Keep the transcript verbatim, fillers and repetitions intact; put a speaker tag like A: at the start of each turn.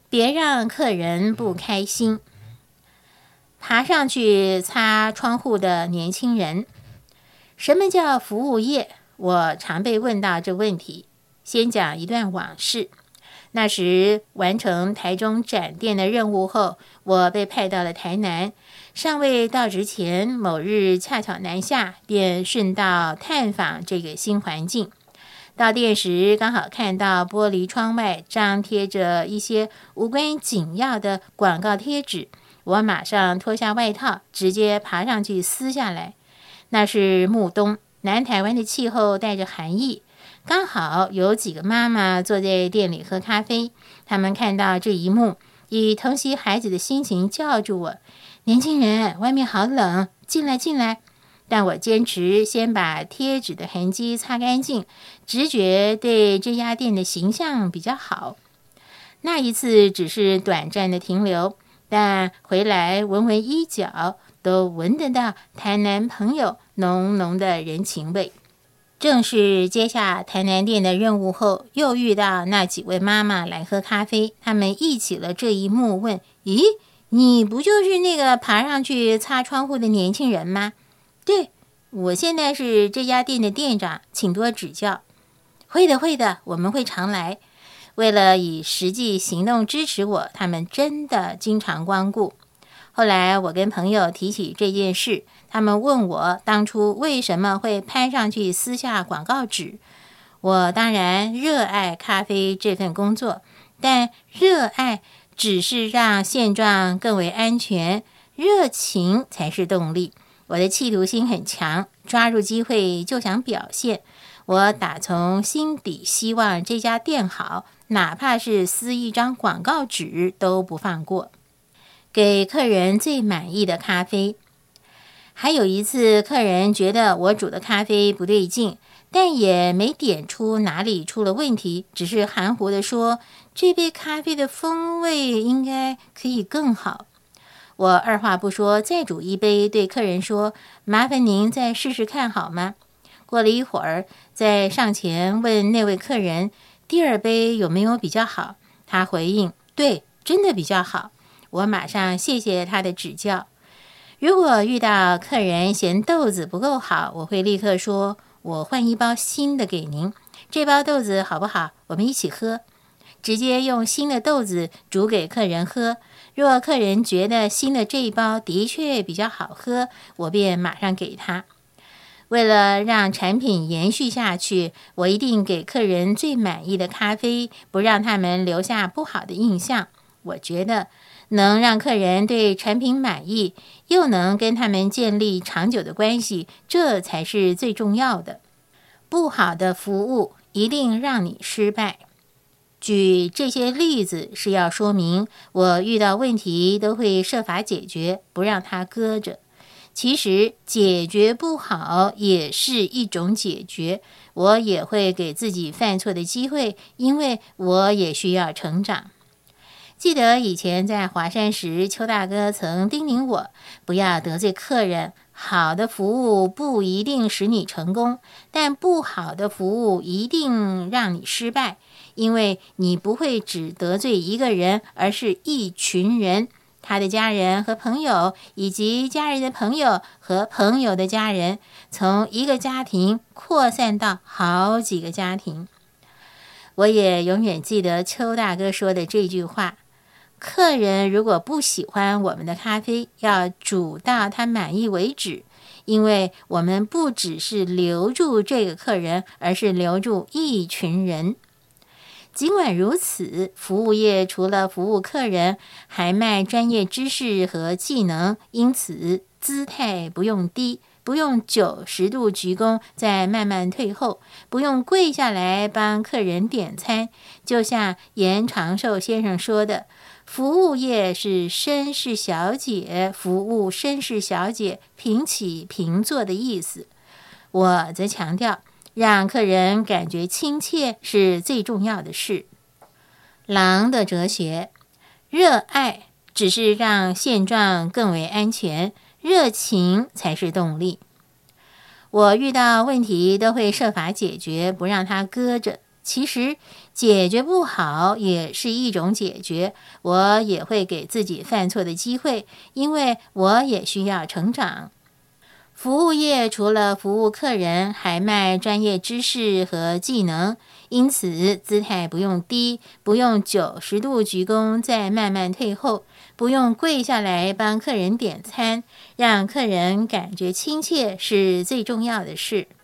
A: 别让客人不开心。爬上去擦窗户的年轻人。什么叫服务业？我常被问到这问题。先讲一段往事。那时完成台中展店的任务后，我被派到了台南。尚未到职前，某日恰巧南下，便顺道探访这个新环境。到店时，刚好看到玻璃窗外张贴着一些无关紧要的广告贴纸，我马上脱下外套，直接爬上去撕下来。那是暮冬，南台湾的气候带着寒意，刚好有几个妈妈坐在店里喝咖啡。他们看到这一幕，以疼惜孩子的心情叫住我：年轻人，外面好冷，进来进来。但我坚持先把贴纸的痕迹擦干净，直觉对这家店的形象比较好。那一次只是短暂的停留，但回来闻闻衣角，都闻得到台南朋友浓浓的人情味。正是接下台南店的任务后，又遇到那几位妈妈来喝咖啡，他们忆起了这一幕，问：咦，你不就是那个爬上去擦窗户的年轻人吗？对，我现在是这家店的店长，请多指教。会的会的，我们会常来。为了以实际行动支持我，他们真的经常光顾。后来我跟朋友提起这件事，他们问我当初为什么会攀上去撕下广告纸。我当然热爱咖啡这份工作，但热爱只是让现状更为安全，热情才是动力。我的企图心很强，抓住机会就想表现。我打从心底希望这家店好，哪怕是撕一张广告纸都不放过。给客人最满意的咖啡。还有一次，客人觉得我煮的咖啡不对劲，但也没点出哪里出了问题，只是含糊地说这杯咖啡的风味应该可以更好。我二话不说，再煮一杯，对客人说：麻烦您再试试看好吗？过了一会儿，再上前问那位客人，第二杯有没有比较好？他回应：对，真的比较好。我马上谢谢他的指教。如果遇到客人嫌豆子不够好，我会立刻说：我换一包新的给您，这包豆子好不好？我们一起喝。直接用新的豆子煮给客人喝。若客人觉得新的这一包的确比较好喝，我便马上给他。为了让产品延续下去，我一定给客人最满意的咖啡，不让他们留下不好的印象。我觉得能让客人对产品满意，又能跟他们建立长久的关系，这才是最重要的。不好的服务一定让你失败。举这些例子是要说明，我遇到问题都会设法解决，不让它搁着。其实解决不好也是一种解决，我也会给自己犯错的机会，因为我也需要成长。记得以前在华山时，邱大哥曾叮咛我，不要得罪客人，好的服务不一定使你成功，但不好的服务一定让你失败，因为你不会只得罪一个人，而是一群人，他的家人和朋友，以及家人的朋友和朋友的家人，从一个家庭扩散到好几个家庭。我也永远记得邱大哥说的这句话，客人如果不喜欢我们的咖啡，要煮到他满意为止，因为我们不只是留住这个客人，而是留住一群人。尽管如此，服务业除了服务客人，还卖专业知识和技能，因此姿态不用低，不用九十度鞠躬再慢慢退后，不用跪下来帮客人点餐。就像严长寿先生说的，服务业是绅士小姐服务绅士小姐平起平坐的意思。我则强调，让客人感觉亲切是最重要的事。狼的哲学，热爱只是让现状更为安全，热情才是动力。我遇到问题都会设法解决，不让它搁着。 其实解决不好也是一种解决，我也会给自己犯错的机会，因为我也需要成长。服务业除了服务客人，还卖专业知识和技能，因此姿态不用低，不用九十度鞠躬再慢慢退后，不用跪下来帮客人点餐，让客人感觉亲切是最重要的事。